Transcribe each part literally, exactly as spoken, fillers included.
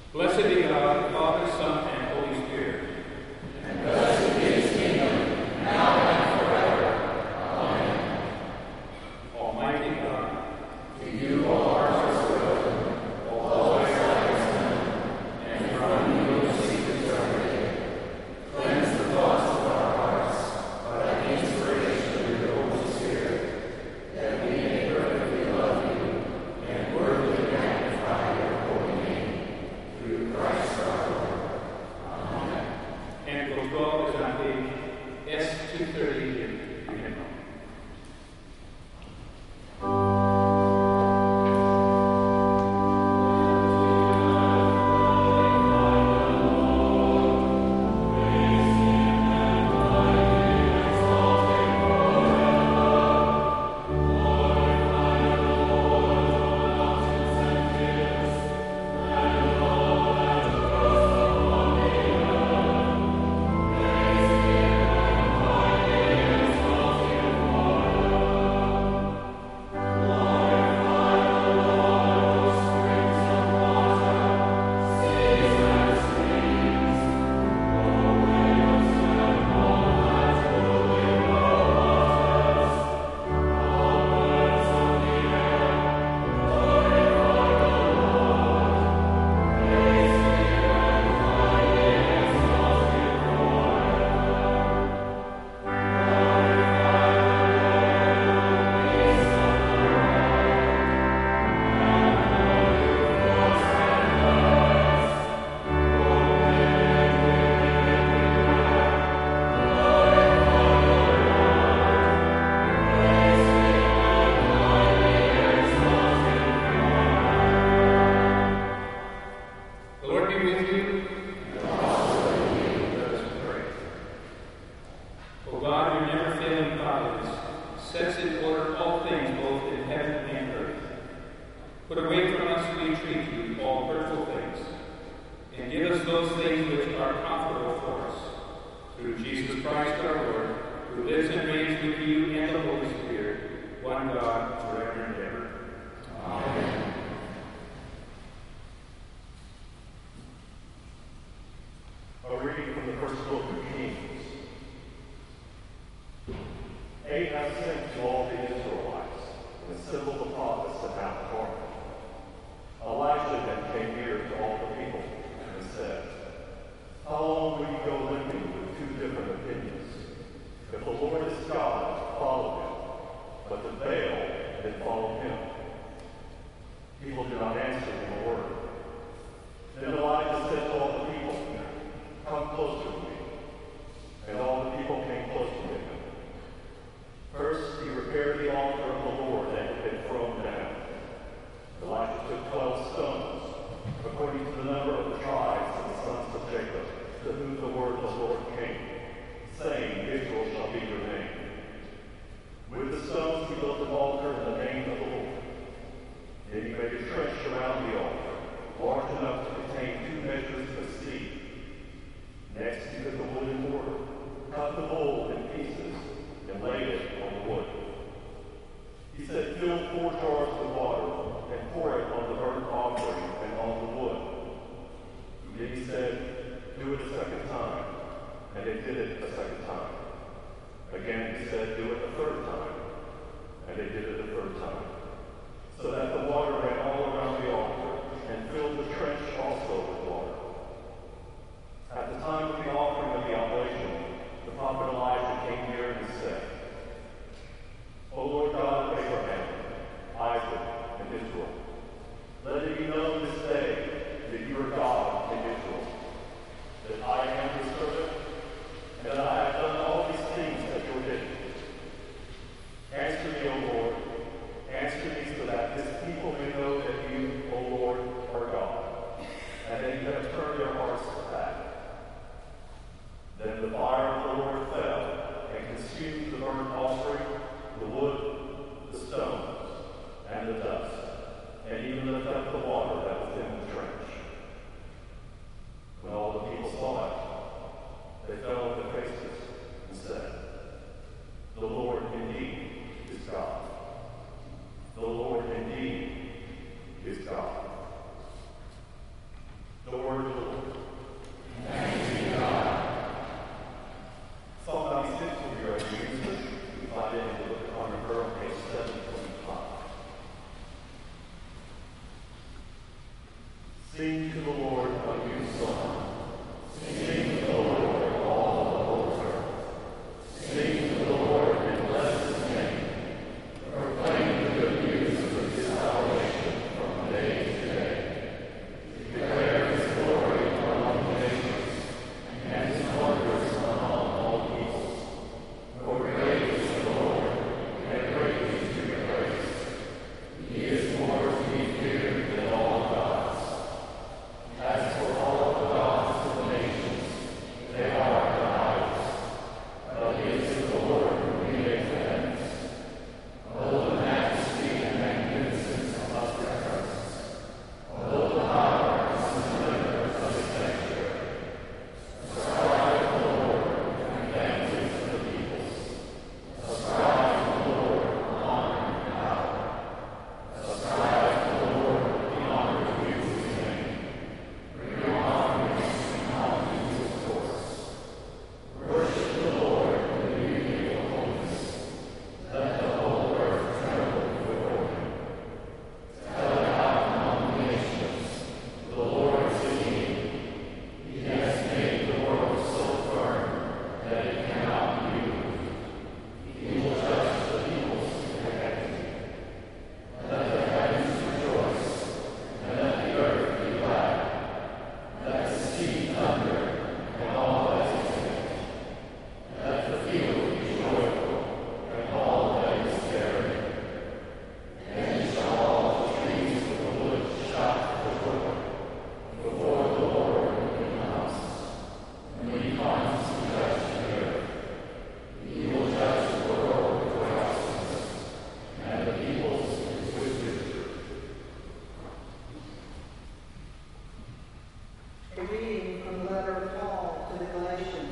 Blessed be God, Father, Son, and Holy Spirit. And blessed be his kingdom, now and forever. Amen. Almighty God, to you all hearts are open, all eyes are open, and from you the secrets are hidden. Cleanse the thoughts of our hearts by the inspiration of your Holy Spirit, that we may perfectly love you and worthily magnify your holy name. Through Christ our Lord. Amen. and Book twelve is on page S two thirty in your hymnal. The Lord be with you. And also with you. Let us pray. O God, your never failing providence sets in order all things both in heaven and earth. Put away from us, we entreat you, all hurtful things, and give us those things which are profitable for us. Through Jesus Christ our Lord, who lives and reigns with you and the Holy Spirit, one God, forever and ever. Amen. A reading from the first book of Kings. Ahab sent to all the Israelites and assembled the prophets at Mount Carmel. Elijah then came near to all the people and said, "How long will you go living with two different opinions? If the Lord is God, follow him, but if Baal, then follow him." People did not answer him a word. Then Elijah said to all the people, "Come closer to me." And all the people came close to him. First, he repaired the altar of the Lord that had been thrown down. Elijah took twelve stones, according to the number of the tribes of the sons of Jacob, to whom the word of the Lord came, saying, "Israel shall be your name." With the stones he built an altar in the name of the Lord. Then he made a trench around the altar, large enough to contain two measures of seed. Next, he took a wooden mortar, cut the bowl in pieces, and laid it on the wood. He said, "Fill four jars with water and pour it on the burnt offering and on the wood." Then he said, "Do it a second time." And they did it a second time. Again he said, "Do it a third time." And they did it a third time. So that the water ran all around the altar and filled the trench also with water. At the time of the offering of the oblation, the prophet Elijah came near and said, "O Lord God of Abraham, Isaac, and Israel, let it be known this day that you are God in Israel, that I am your servant, and that I have done all these things at your bidding. Answer me, O Lord, answer me so that this people may know that you, O Lord, are God, and that you have turned their hearts back." Then the fire of the Lord fell and consumed the burnt offering, the wood, the stones, and the dust, and even lifted up the water that was in the trench. When all the people saw it, they fell on their faces and said, "The Lord indeed is God. The Lord indeed is God." The word Sing to the Lord a new song. Sing to the Lord, all the whole earth. Sing to the Lord and bless his name. Proclaim the good news of his salvation from day to day. Declare his glory among the nations and his wonders among all peoples. For great is the Lord, and greatly to be praised. He is more to be feared than all gods. As for all the gods of the nations, they are the idols. But it is the Lord who created the heavens. Oh, the majesty and magnificence of his presence. Oh, the power and splendor of his sanctuary. Ascribe to the Lord and families of the peoples. Ascribe to the Lord honor and power. Ascribe to the Lord the honor due his name. Bring your offerings and come into his courts. Worship the Lord in the beauty of holiness. Let the whole earth tremble before him. Tell it out among the nations. The Lord is the King. He has made the world so firm that it cannot be moved. He will judge the peoples with equity. Let the heavens rejoice, and let the earth be glad. Let the sea thunder, and all that is in it. Let the field be joyful, and all that is therein. Then shall all the trees of the wood shout for joy before the Lord when he comes. When he comes to judge the earth, he will judge the world with righteousness, and the peoples with wisdom. A reading from the letter of Paul to the Galatians.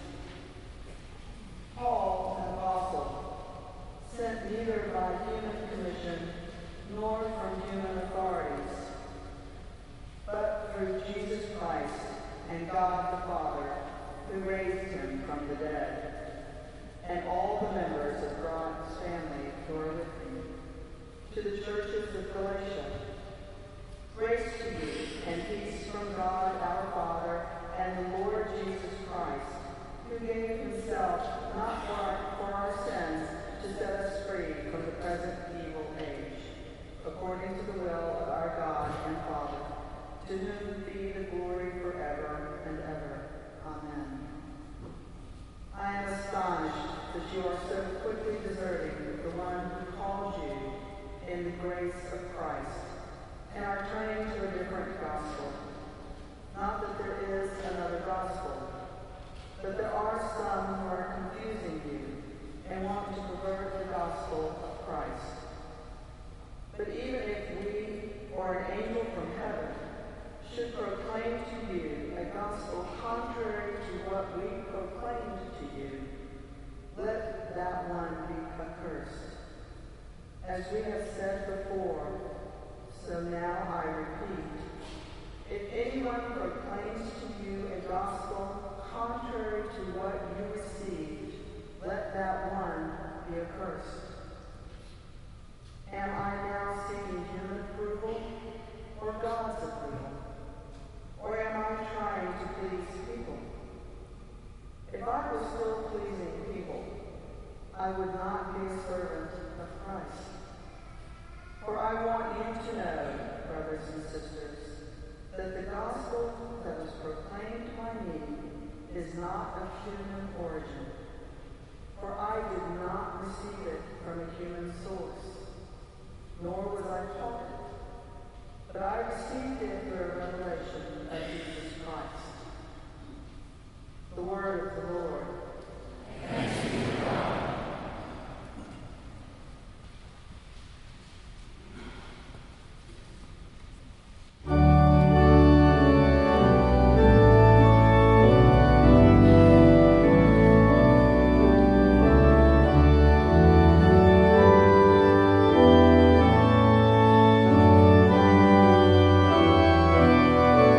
Paul, an apostle, sent neither by human commission nor from human authorities, but through Jesus Christ and God the Father, who raised him from the dead, and all the members of God's family who are with me, to the churches of Galatia. Grace to you and peace from God our Father and the Lord Jesus Christ, who gave himself not for our, for our sins to set us free from the present evil age, according to the will of our God and Father, to whom be the glory forever and ever. Amen. I am astonished that you are so quickly deserting the one who called you in the grace of Christ, and are turning to a different gospel. Not that there is another gospel, but there are some who are confusing you and want to pervert the gospel of Christ. But even if we or an angel from heaven should proclaim to you a gospel contrary to what we proclaimed to you, let that one be accursed. As we have said before, so now I repeat, if anyone proclaims to you a gospel contrary to what you received, let that one be accursed. Am I now seeking human approval or God's approval? Or am I trying to please people? If I was still pleasing people, I would not be a servant of Christ. For I want you to know, brothers and sisters, that the gospel that was proclaimed by me is not of human origin. For I did not receive it from a human source, nor was I taught it, but I received it through a revelation of Jesus Christ. The word of the Lord. Thanks be to God. Thank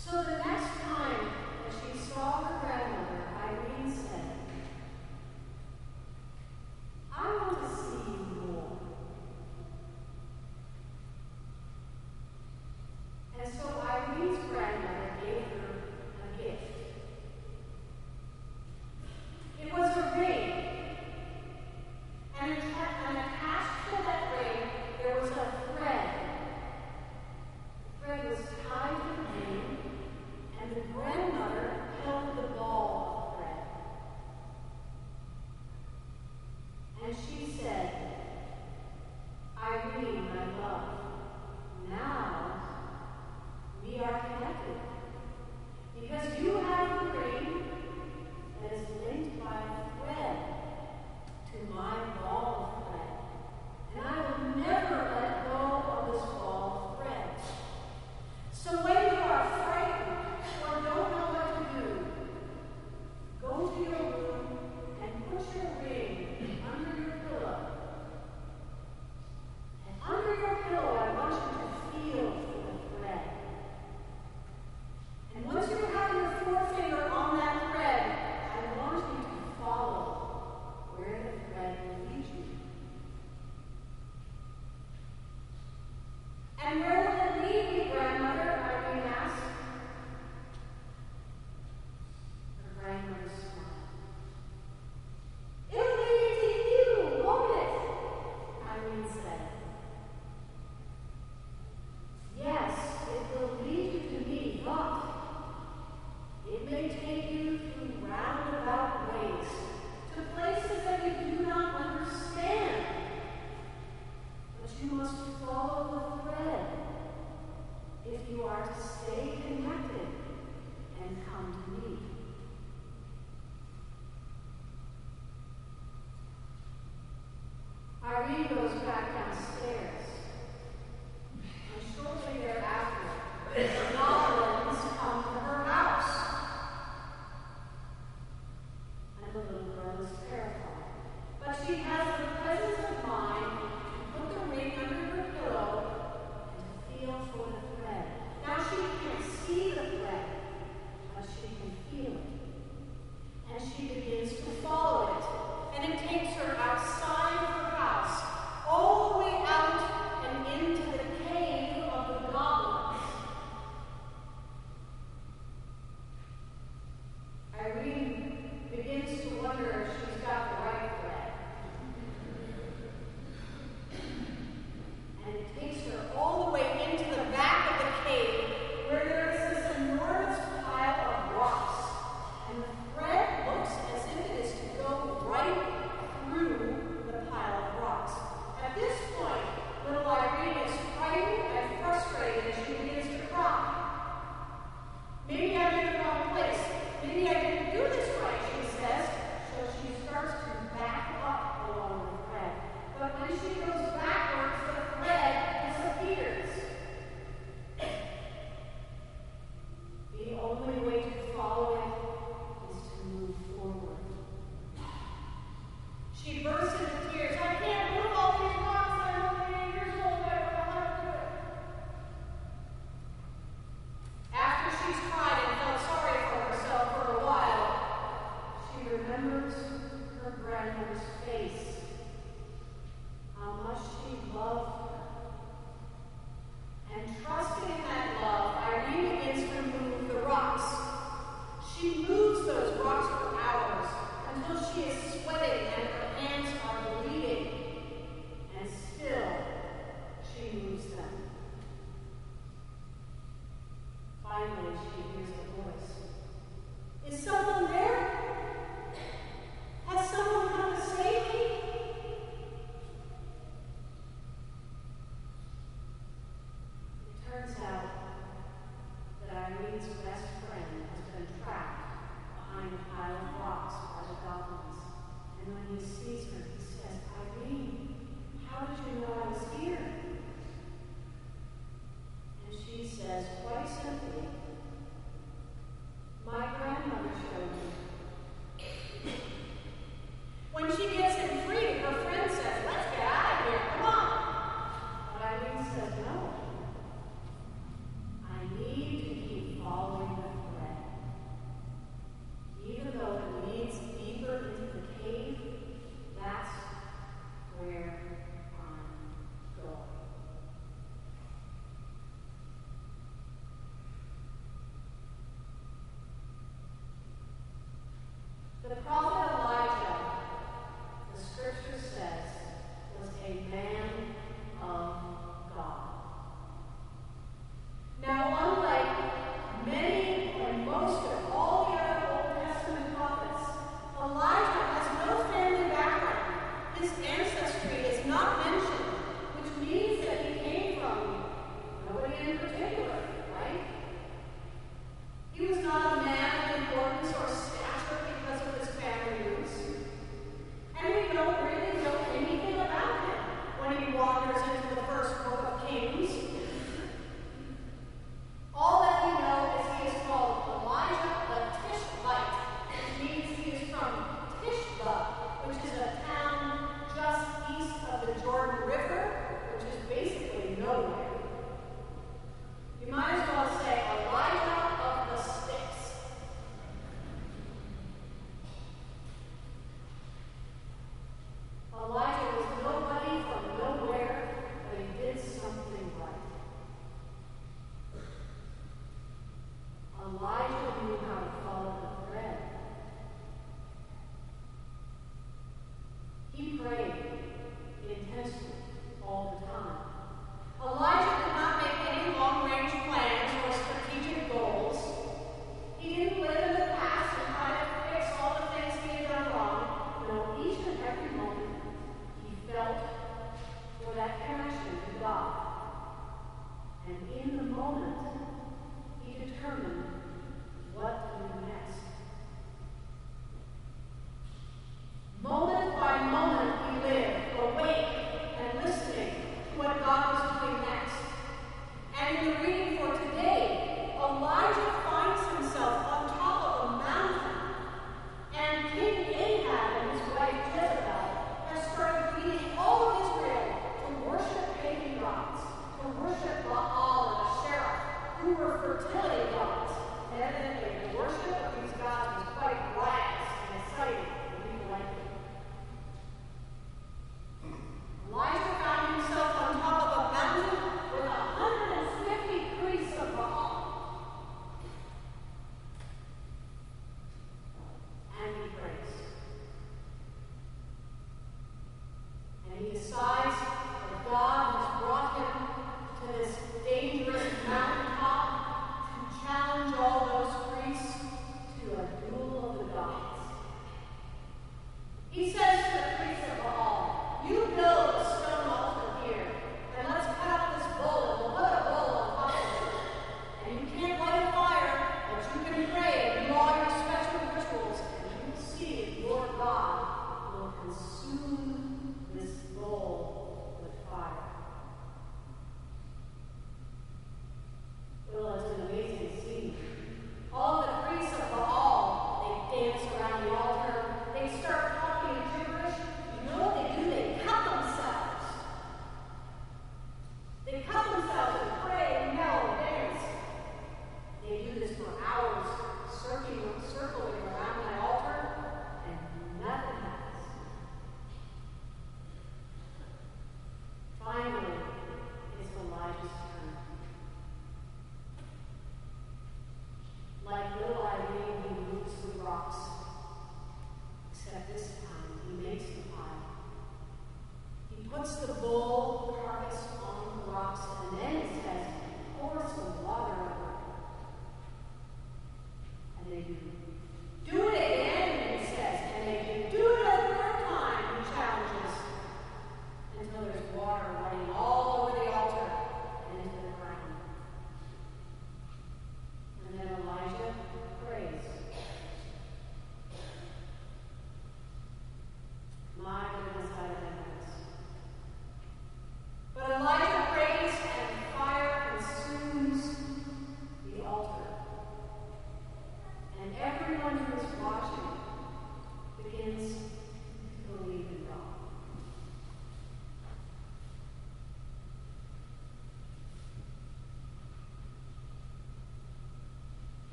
So the next time that she saw her grandmother, Irene said, I want to see you more. And so Irene's grandmother gave her a gift. It was a ring. And atta- and attached to that ring, there was a thread. The thread was tied to the ring, and the grandmother held the ball of thread. And she said, Irene, my love, now we are connected. Because you have the ring that is linked by a thread to my ball of thread. And I will never let go of this ball of thread. So when you are frightened or don't know what to do, go to your room and put your ring under your pillow. And under your pillow, I want you to feel for the thread. And once you have your forefinger on that thread, I want you to follow where the thread will lead you. And where will it lead me, grandmother? Irene asked. Her grandmother smiled. It'll lead me to you, won't it? Irene said. Yes, it will lead you to me, but it may take you through roundabout ways to places that you do not understand. But you must follow the thread if you are to stay connected and come to me. Irene goes back downstairs, and shortly thereafter, the goblins come to her house. And the little girl is terrified. But she has the presence of mind to put the ring under her pillow and to feel for the thread. Now she can't see the thread, but she can feel it. And she begins to follow it. And it takes her outside of her house, all the way out and into the cave of the goblins. Irene begins to wonder if she's got the right thread. And it takes her all the way into the back of the cave, where there is this enormous pile of rocks. And the thread looks as if it is to go right through the pile of rocks. At this point, little Irene is frightened and frustrated as she begins to cry. Maybe I'm in the wrong place. Maybe I didn't do this right, she says. So she starts to back up along the thread. But when she goes backwards, the thread disappears. The only way to follow it is to move forward. She bursts into tears. I can't move all these rocks. I'm only eight years old. I don't know how to do it. After she's cried and felt sorry for herself for a while, she remembers her grandmother's face, how much she loved her. And trusting in that love, Irene begins to move the rocks. She moves those rocks for hours until she is sweating and her hands are bleeding. And still, she moves them. Finally, she hears a voice. Is someone there? Has someone come to save me? It turns out that Irene's best friend has been trapped behind a pile of rocks by the goblins. And when he sees her, he says, Irene, how did you know I was here? And she says, quite simply, my grandmother showed me. When she gets him free, her friend says, let's get out of here, come on. But Irene says, no. I need to keep following The prophet Elijah, the scripture says, was a man of God. Now, unlike many or most of all the other Old Testament prophets, Elijah has no family background. His ancestry is not mentioned, which means that he came from nobody in particular, right? He was not a man of importance or stature because of his family roots. And we don't really know anything about him when he wanders into the first book of Kings. All that we know is he is called Elijah the Tishbite, which means he is from Tishba, which is a town just east of the Jordan River, which is basically nowhere. You might as well say Elijah of the Sticks. Elijah was nobody from nowhere, but he did something right. Elijah knew how to follow the thread. He prayed intensely all the time. Elijah did not make any long-range plans or strategic goals. He didn't live in the past and try to fix all the things he had done wrong. No, each and every moment he felt for that connection to God. And in the moment, he determined what to do next. Moment by moment he lived, awake and listening to what God was doing next. And in the reading for today, Elijah finds himself on top of a mountain. And King Ahab and his wife Jezebel have started leading all of Israel to worship pagan gods, to worship Baal and Asherah, who were fertility gods. And evidently the worship of these gods was quite riotous and exciting for people like him. Elijah found himself on top of a mountain with one hundred fifty priests of Baal. And he prays. And he decides that God has brought him to this dangerous mountaintop to challenge all those priests to a duel of the gods. He says to the priests of Baal, "You build a stone altar here, and let's cut up this bull, and we'll put a bull on top of it. And you can't light a fire, but you can pray and do all your special rituals, and you will see if your God will consume this bull with fire." Well, it's an amazing scene. All the priests of Baal, they dance around the altar. They start talking in gibberish. You know what they do? They cut themselves. They cut themselves and pray and yell and dance. They do this for hours, circling, circling around my altar, and nothing happens. Finally, it's Elijah's turn. Like little Irene, he moves the rocks. Except this time, he makes the pile. He puts the bull carcass on the rocks, and then it says, pour some water over it. And they do. Do it again, he says, and they do. Do it a third time, he challenges, until there's water running all over the altar and into the ground. And then Elijah prays. My goodness, I remember this. But Elijah prays, and fire consumes the altar. And every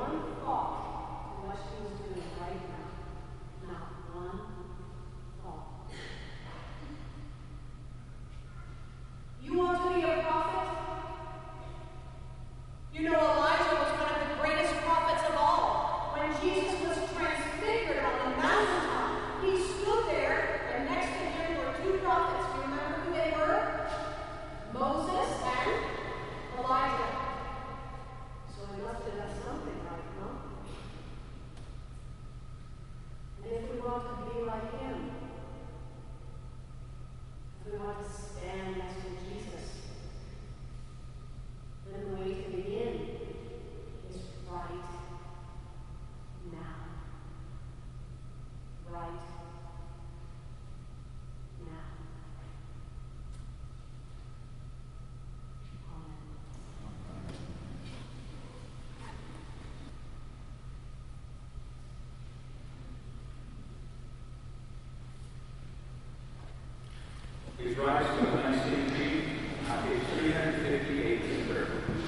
one thought in what she was doing right now. Not one thought. You want to be a prophet? You know Elijah was one of the greatest prophets of all. When Jesus was transfigured on the mountaintop, he stood there, and next to him were two prophets. Do you remember who they were? Moses and Elijah. So he must have done something right, huh? And if we want to be like him, if we want to stand next to Jesus, then the way to begin is right now. Right now. Amen. Please rise to the Nicene Creed on page three fifty-eight in prayer.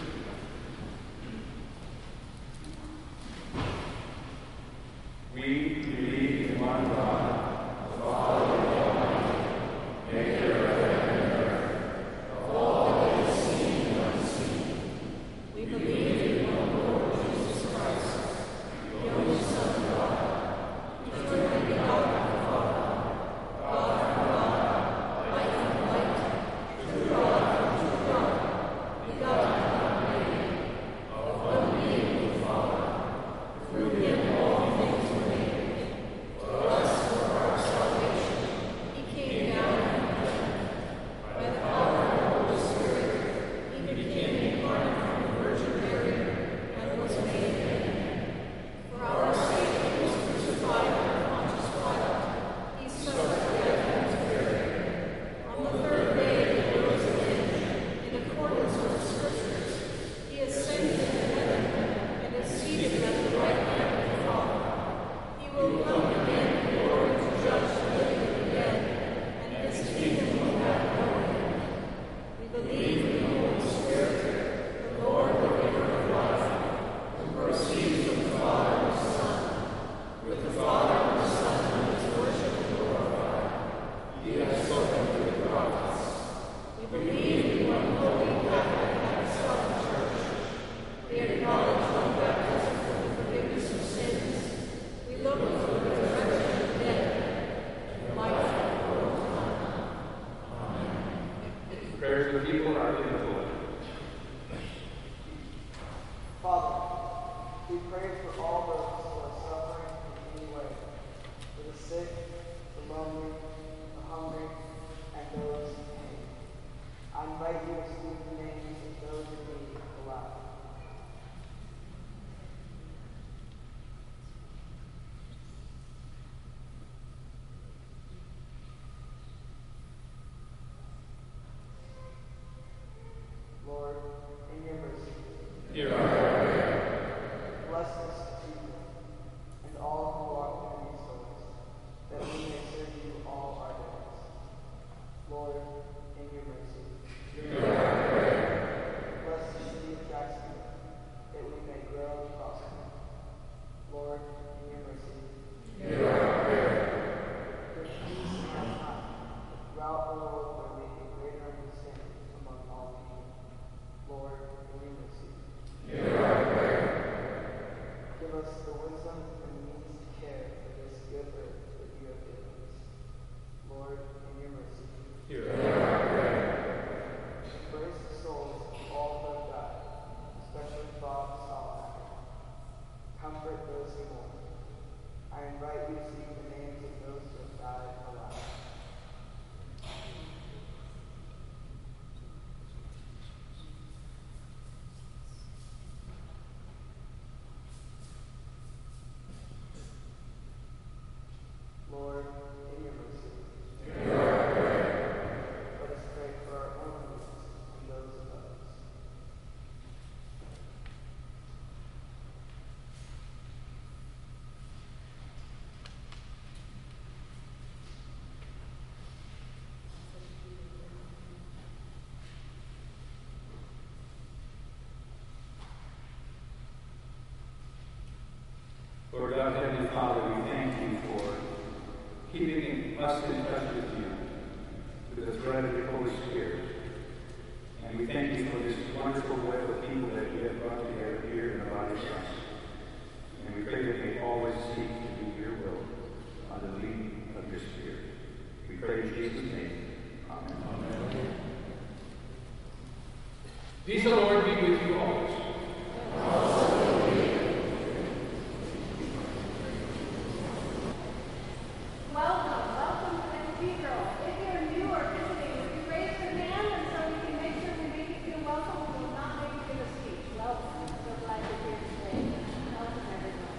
We believe in one God, the Father Almighty, maker of heaven and earth, of all that is seen and unseen. We believe in one Lord Jesus Christ, the only Son of God, eternally begotten of the Father, God from God, light from light, true God from true God, begotten, not made, of one being with the Father. Through him all things were made. For us, for our salvation, he came down from heaven. By the power of the Holy Spirit, he became incarnate from the Virgin Mary and was made man. For our sake, he was crucified under Pontius Pilate. He suffered death and was buried. On the third day, he rose again, in accordance with the Scriptures. He ascended into heaven and is seated at the right hand of the Father. He will come again in glory to judge the living and the dead, and his kingdom will have no end. We believe in the Holy Spirit, the Lord, the giver of life, who proceeds from the Father and the Son. With the Father and the Son, who is worshipped and glorified. He has spoken through the prophets. We believe in one holy Catholic and Apostolic Church. We acknowledge one baptism for the forgiveness of sins. We look for the resurrection of the dead and life of the world to come. Amen. Prayers of the people are in the Lord. Father, we pray for all those who are suffering in any way, for the sick, the lonely, the hungry, and those in pain. I invite you to speak the names of those in need aloud. Lord, in your mercy, Hear our prayer. bless us to you and all who walk in these souls, that we may serve you all our days. Lord, in your mercy, Hear our prayer. bless the city of Jacksonville, that we may grow and prosper. Lord, in your mercy, Hear our prayer. give peace in our time, throughout the world where we may greater understanding among all people. Lord, in your mercy, Hear our prayer. give us the wisdom and means to care for this good earth that you have given us. Lord, in your mercy, Hear our prayer. embrace the souls of all who have died, especially Bob Salander. Comfort those who mourn. I invite you to speak the names of those who have died aloud. Lord, in your mercy, Hear our prayer. let us pray for our own needs and those of others. Lord God, Heavenly Father, we thank you for keeping us in touch with you through the thread of your Holy Spirit. And we thank you for this wonderful web of people that you have brought together here in the body of Christ. And we pray that they always seek to do your will under the leading of your Spirit. We pray in Jesus' name. Amen. Amen. Peace of the Lord be with you always. Welcome, welcome to the cathedral. If you're new or visiting, would you raise your hand and so we can make sure we make you feel welcome? We will not make you give a speech. Welcome. So glad you're here today. Welcome, everyone.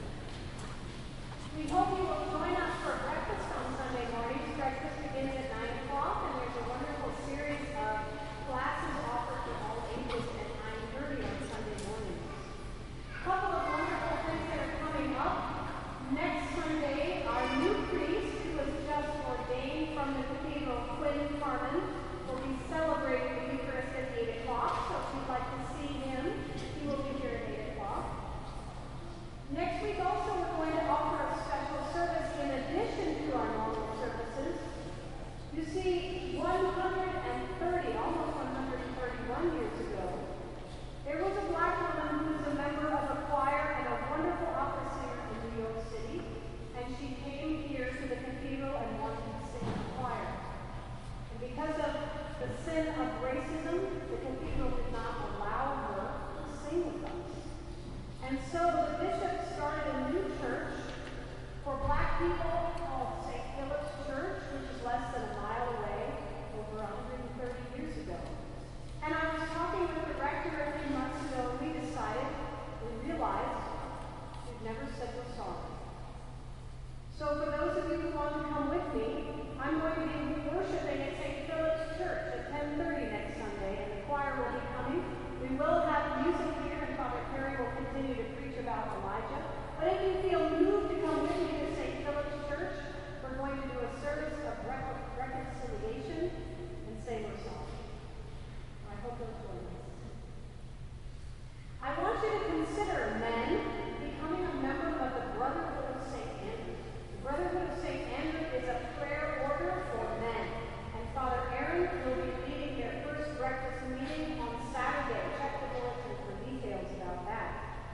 We hope you will join us for breakfast on Sunday mornings. Breakfast begins at nine o'clock, and there's a wonderful series of classes offered for all ages at nine thirty on Sunday mornings. A couple of wonderful things that are coming up. Next Sunday, our new priest, who was just ordained from the cathedral, Quinn Carmen, will be celebrating the Eucharist at eight o'clock. So if you'd like to see him, he will be here at eight o'clock. Next week also, we're going to offer a special service in addition to our normal services. You see, one hundred thirty, almost one hundred thirty-one years ago, there was a black woman who was a member of a choir and a wonderful opera singer in New York City, and she came here to the cathedral and wanted to sing in the choir. And because of the sin of racism, the cathedral did not allow her to sing with us. And so the bishop started a new church for black people called Saint Philip's Church, which is less than a mile away, over one hundred thirty years ago. And I was talking with the rector a few months ago, and we decided, we realized, we've never said we're sorry. So for those of you who want to come with me, I'm going to be worshiping at Saint Philip's Church at ten thirty next Sunday, and the choir will be coming. We will have music here, and Father Perry will continue to preach about Elijah. But if you feel moved to come with me to Saint Philip's Church, we're going to do a service of rec- reconciliation and say we're sorry. I hope you'll join us. I want you to consider men becoming a member of the Brotherhood of Saint Andrew. The Brotherhood of Saint Andrew is a prayer order for men. And Father Aaron will be leading their first breakfast meeting on Saturday. Check the bulletin for details about that.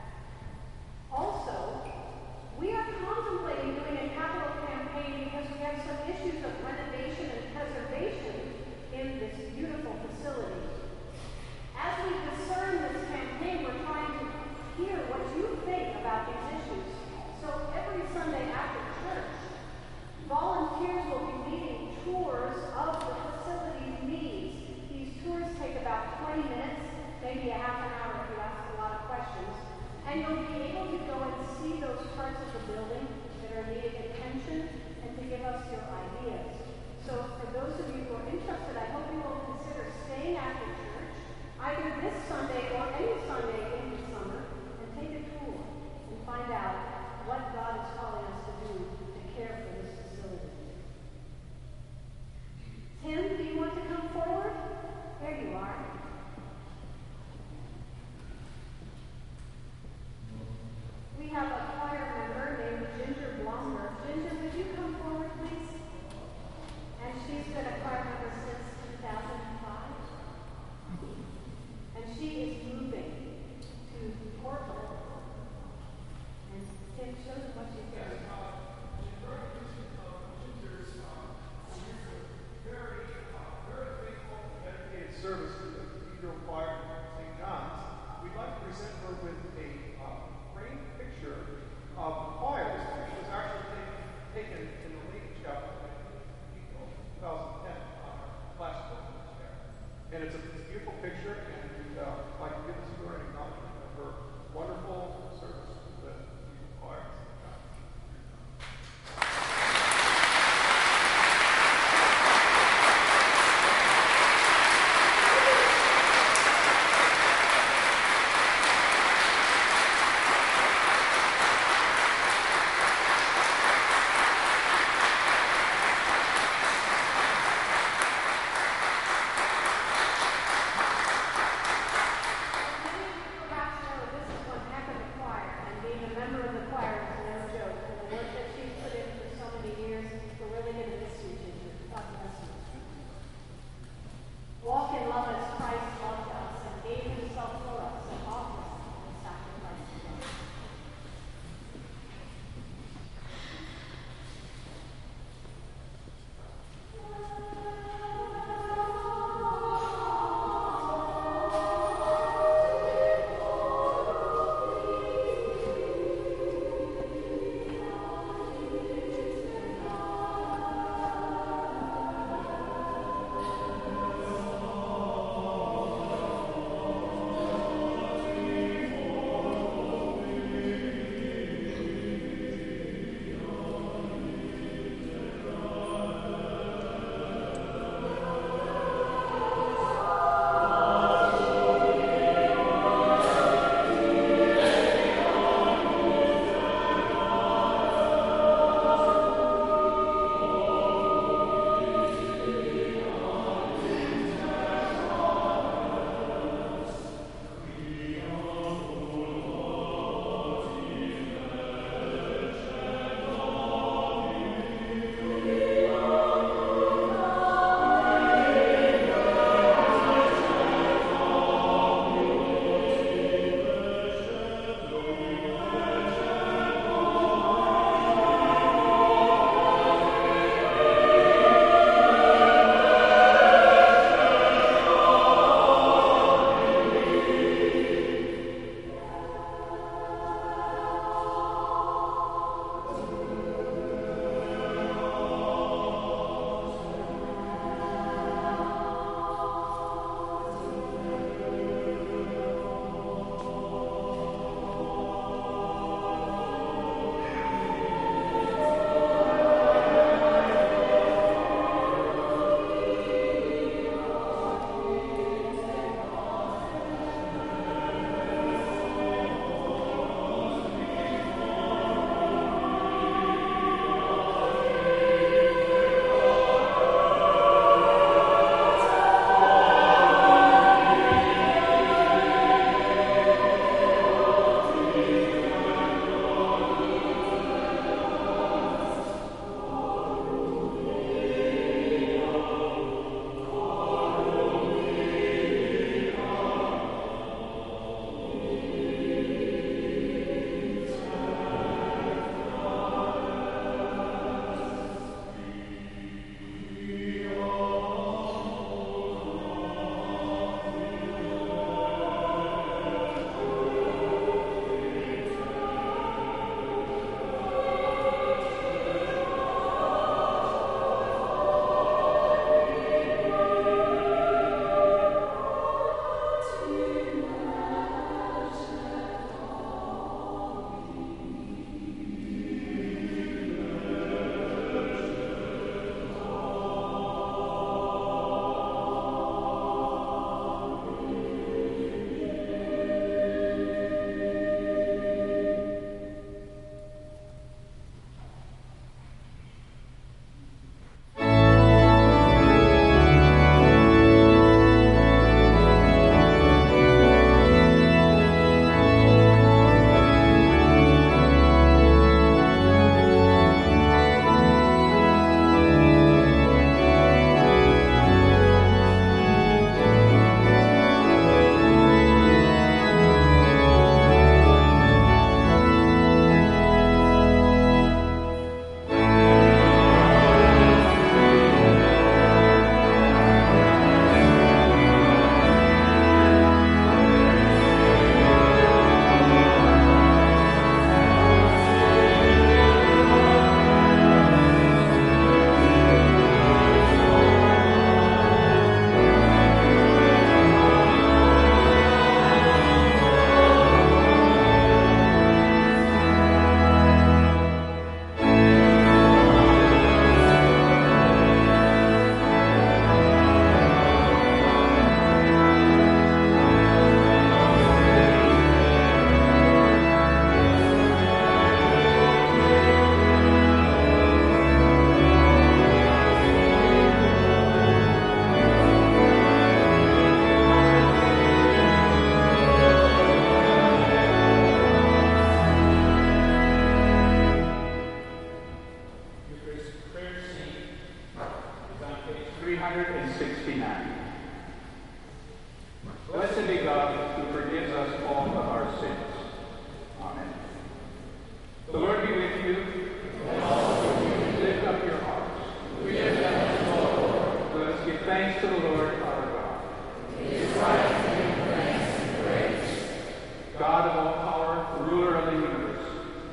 Also, we are contemplating doing a capital campaign because we have some issues of renovation and preservation in this beautiful facility. As we discern this campaign, we're trying to hear what you think about these issues. So every Sunday after church, volunteers will be leading tours of the facility's needs. These tours take about twenty minutes, maybe a half an hour if you ask a lot of questions. And you'll be able to go and see those parts of the building that are needing attention and to give us your ideas. So for those of you who are interested, I hope you will consider staying after church, either this Sunday or any Sunday in the summer, and take a tour and find out what God is calling us to do to care for this facility. Tim, do you want to come forward? There you are. We have a choir member named Ginger Blomberg. Ginger, would you come forward, please? And she's been a choir member since two thousand five. And she is moving to Portland. And Tim, show them what she's doing. Service to the Cathedral Choir of Saint John's, we'd like to present her with a uh, framed picture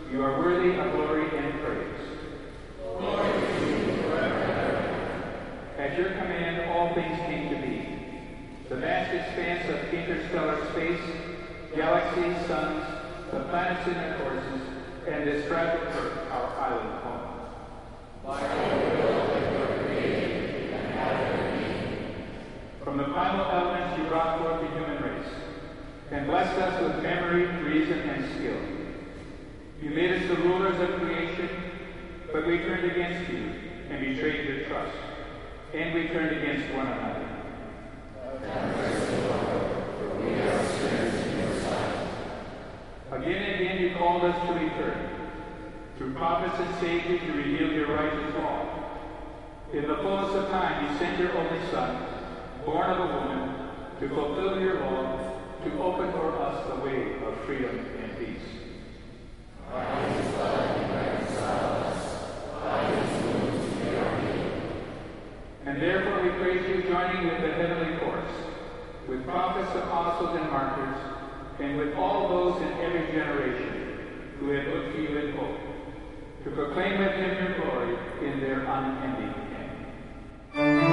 You are worthy of glory and praise. Glory to you forever. At your command, all things came to be. The vast expanse of interstellar space, galaxies, suns, the planets in their courses, and this fragile earth, our island home. By your will they were created and have their being. From the primal elements you brought forth the human race, and blessed us with memory, reason, and skill. You made us the rulers of creation, but we turned against you and betrayed your trust, and we turned against one another. Have mercy, Lord, for we are sinners in your sight. Again and again you called us to return. Through prophets and sages you revealed your righteous law. In the fullness of time you sent your only Son, born of a woman, to fulfill your law, to open for us the way of freedom and peace. By his blood he reconciled us. By his wounds we are healed. And therefore we praise you, joining with the heavenly chorus, with prophets, apostles, and martyrs, and with all those in every generation who have looked to you in hope, to proclaim with him your glory in their unending end.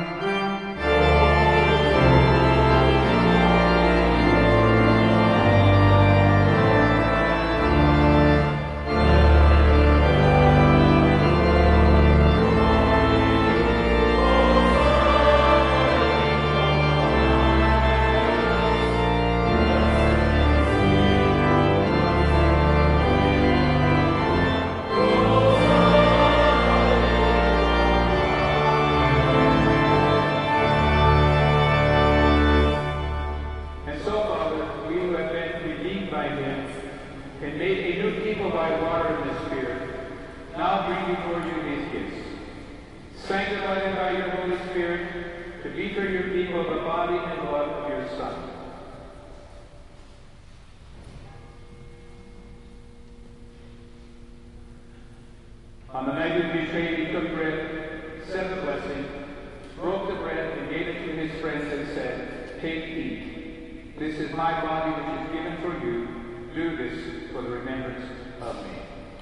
On the night of betrayal, he took bread, said the blessing, broke the bread, and gave it to his friends and said, "Take, eat. This is my body which is given for you. Do this for the remembrance of me."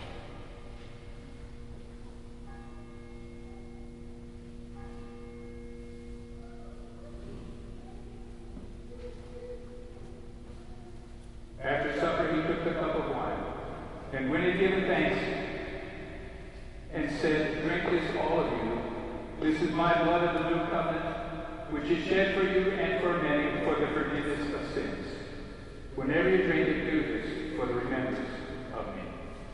After supper, he took the cup of wine, and when he had given thanks, and said, "Drink this, all of you. This is my blood of the new covenant, which is shed for you and for many for the forgiveness of sins. Whenever you drink it, do this for the remembrance of me."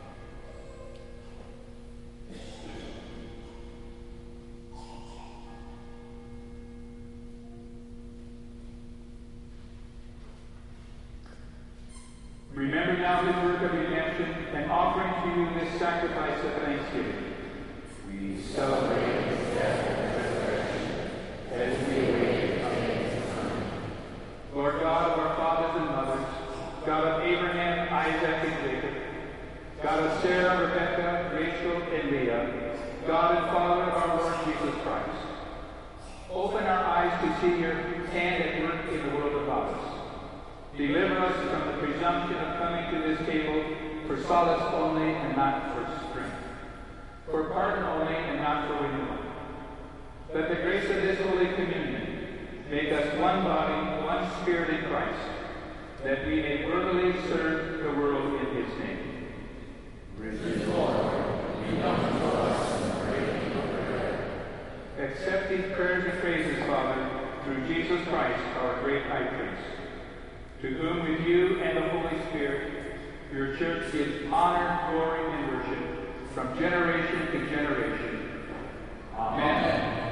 Remember now his work of redemption, and offering to you this sacrifice of thanksgiving. We celebrate his death and resurrection as we await his coming. Lord God of our fathers and mothers, God of Abraham, Isaac, and Jacob, God of Sarah, Rebekah, Rachel, and Leah, God and Father of our Lord Jesus Christ, open our eyes to see your hand at work in the world about us. Deliver us from the presumption of coming to this table for solace only and not for strength, for pardon only and not for renewal. Let the grace of this Holy Communion make us one body, one spirit in Christ, that we may worthily serve the world in his name. Risen Lord, be known to us in the breaking of bread. Accept these prayers and praises, Father, through Jesus Christ, our great high priest, to whom with you and the Holy Spirit, your church gives honor, glory, and worship from generation to generation. Amen. Amen.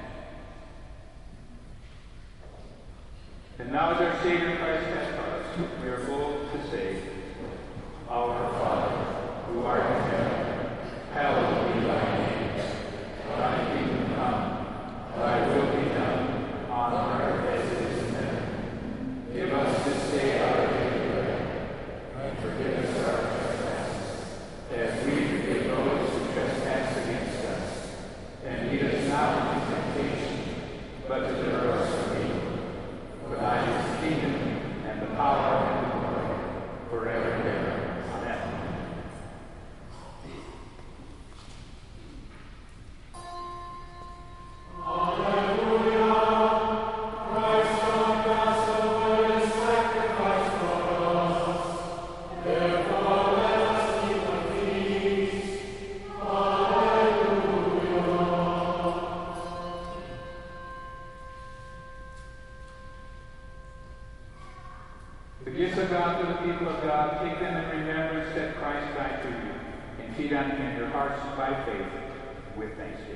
And now as our Savior Christ has taught us, we are bold to say, Our Father, who art in heaven, hallowed be thy name. Thy kingdom come, thy will be done, on earth as it is in heaven. Give us this day our daily bread, and forgive us our trespasses, as we forgive those who trespass against us. And lead us not into temptation, but deliver us from evil. For thine is the kingdom, and the power, and the glory, seat on, in your hearts by faith with thanksgiving.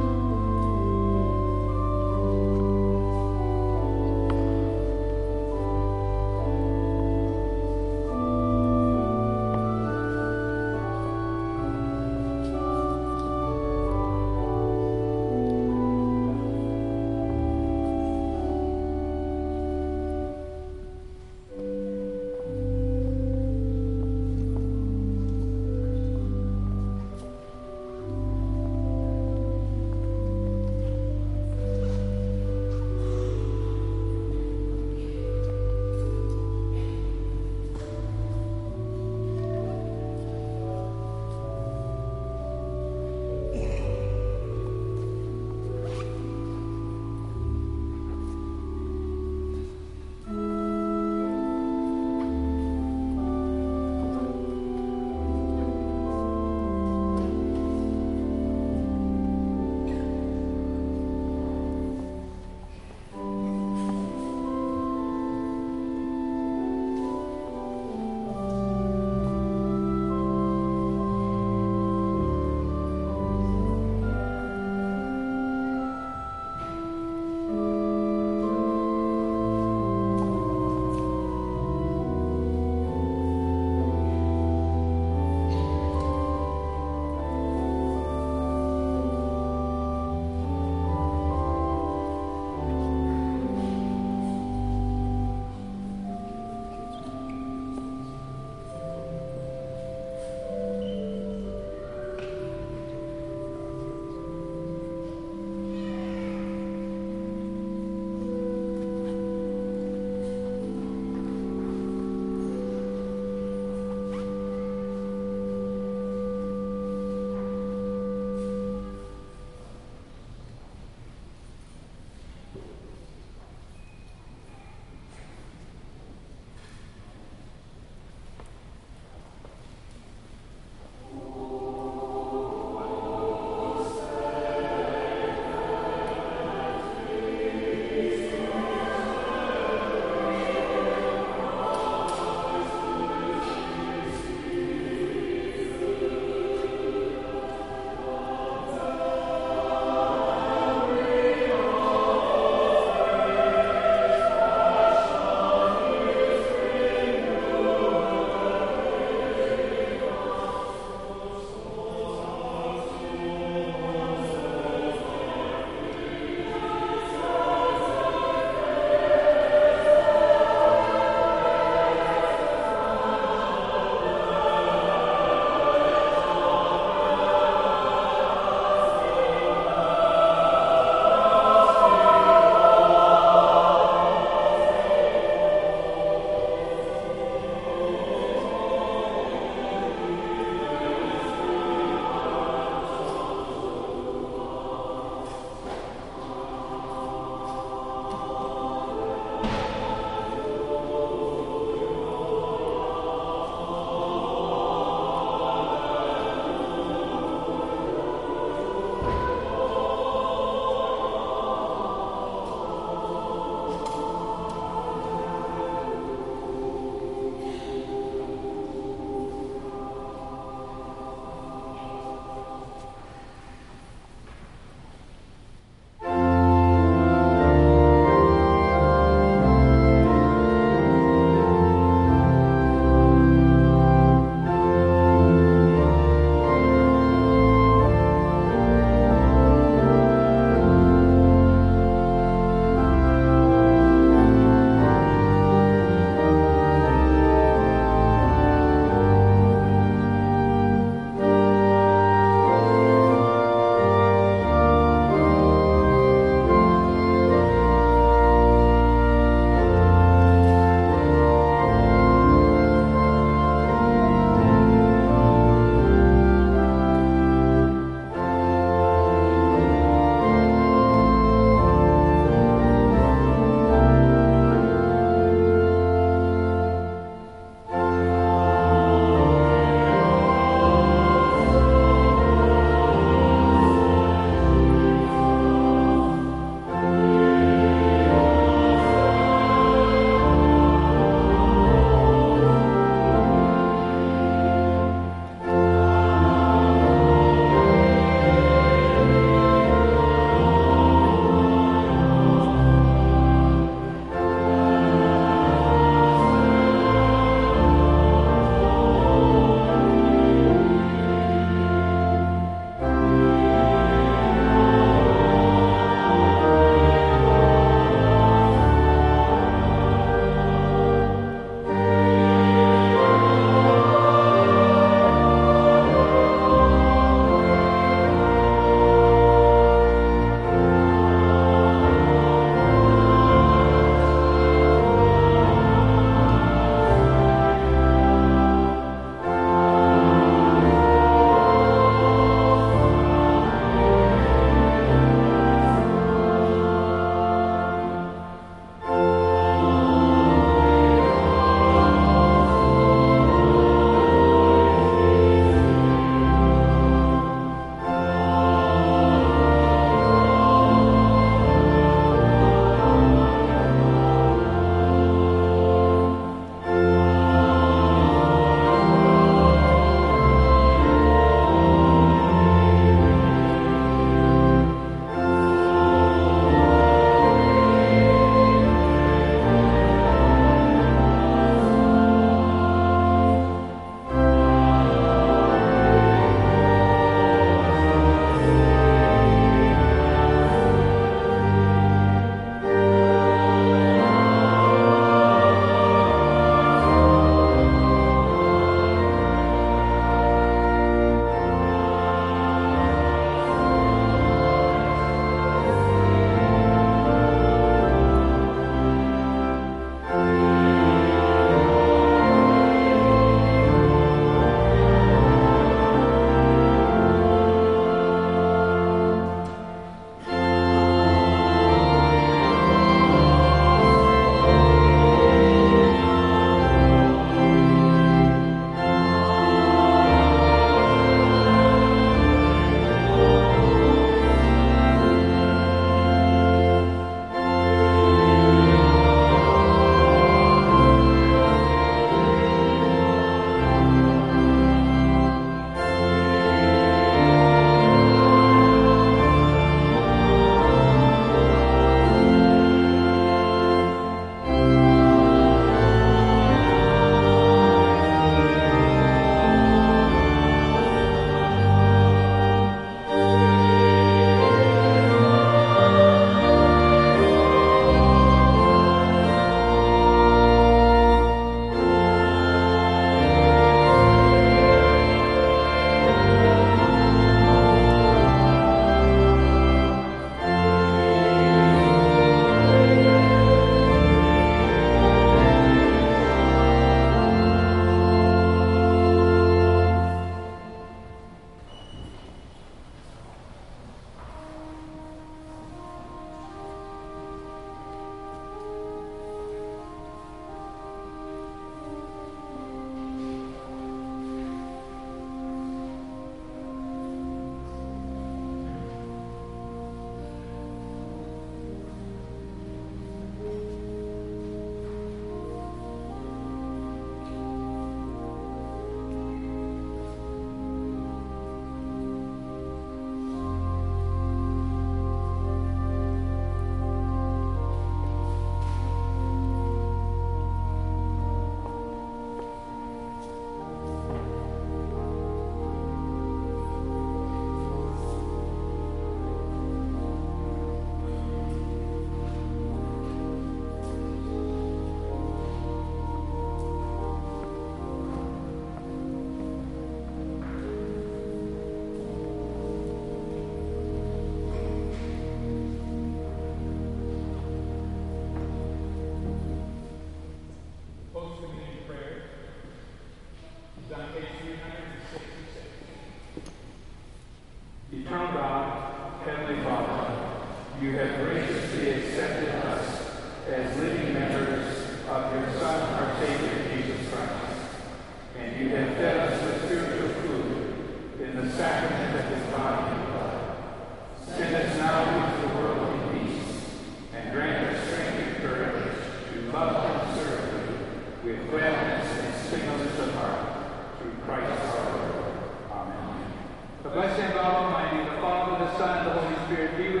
Heavenly Father, you have graciously accepted us as living members of your Son, our Savior, Jesus Christ. And you have fed us with spiritual food in the sacrament of his body and blood. Send us now into the world in peace, and grant us strength and courage to love and serve you with gladness and singleness of heart, through Christ our Lord. Amen. The blessing of God Almighty, the Father, the Son, and the Holy Spirit be with